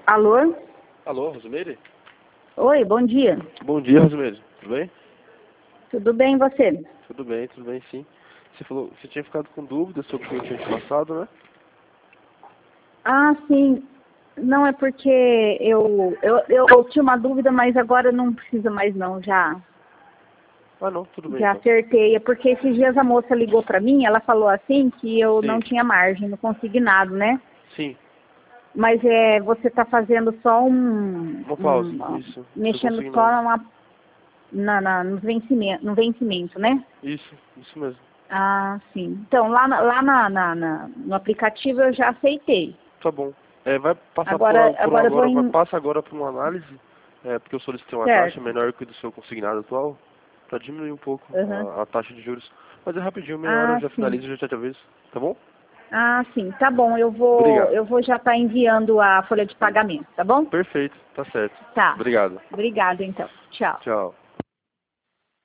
Alô? Alô, Rosimeire? Oi, bom dia. Bom dia, Rosimeire. Tudo bem? Tudo bem, e você? Tudo bem sim. Você falou, você tinha ficado com dúvidas sobre o que eu tinha te passado, né? Ah, sim. Não, é porque eu tinha uma dúvida, mas agora não precisa mais não, Ah, não, tudo bem já então. acertei. É porque esses dias a moça ligou pra mim, ela falou assim que eu não Sim, tinha margem no consignado, né? sim. Mas você tá fazendo só Uma pausa, isso. Você mexendo conseguindo só nada. no vencimento, né? Isso mesmo. Ah, sim. Então, no aplicativo eu já aceitei. Tá bom. Vai passar Agora eu vou passa agora por uma análise, porque eu solicitei uma taxa Certo. menor que do seu consignado atual, para diminuir um pouco Uhum. a taxa de juros. Mas é rapidinho, meia hora eu Ah, já sim. finalizo e já te aviso, tá bom? Ah, sim. Tá bom. Obrigado. Eu vou já estar enviando a folha de pagamento, tá bom? Perfeito, tá certo. Tá. Obrigado. Obrigada, então. Tchau. Tchau.